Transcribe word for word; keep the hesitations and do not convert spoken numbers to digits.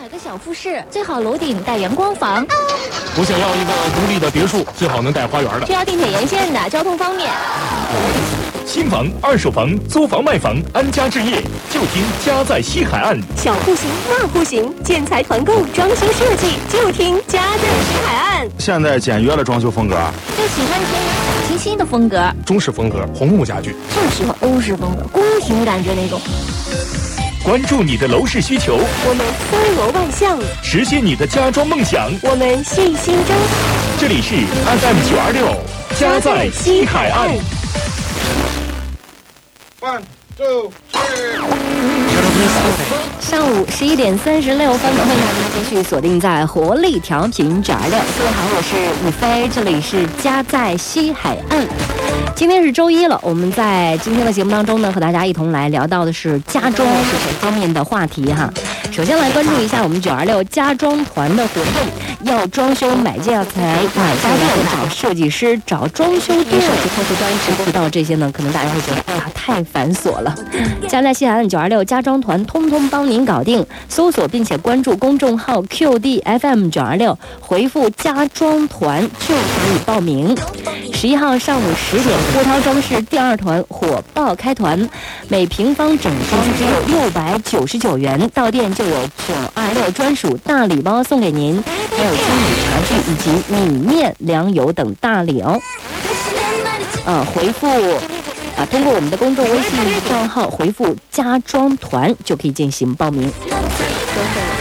买个小复式，最好楼顶带阳光房。 我想要一个独立的别墅，最好能带花园的。 需要地铁沿线的，交通方便。 新房、二手房、租房卖房，安家置业就听家在西海岸。 小户型、大户型，建材团购、装修设计就听家在西海岸。 现在简约的装修风格， 就喜欢偏小清新的风格， 中式风格，红木家具。 就喜欢欧式风格，宫廷感觉那种。 关注你的楼市需求， 我们搜罗万象， 实现你的家装梦想。 我们细心争。 这里是 F M 九二六，家在西海岸。 One, two, three。 上午十一点三十六分，欢迎大家继续锁定在活力调频九二六。各位好，我是雨飞，这里是家在西海岸。今天是周一了，我们在今天的节目当中呢，和大家一同来聊到的是家装方面的话题哈。首先来关注一下我们九二六家装团的活动，要装修买建材、买家电、找设计师、找装修设计客户端，提到这些呢，可能大家会觉得啊太繁琐了。家在西海岸九二六家装团通通帮您搞定，搜索并且关注公众号 Q D F M 九二六，回复家装团就可以报名。十一号上午十点，波涛装饰第二团火爆开团，每平方整装只有六百九十九元，到店就有九二六专属大礼包送给您，还有精美茶具以及米面粮油等大礼哦。呃，回复啊，通过我们的公众微信账号回复家装团就可以进行报名。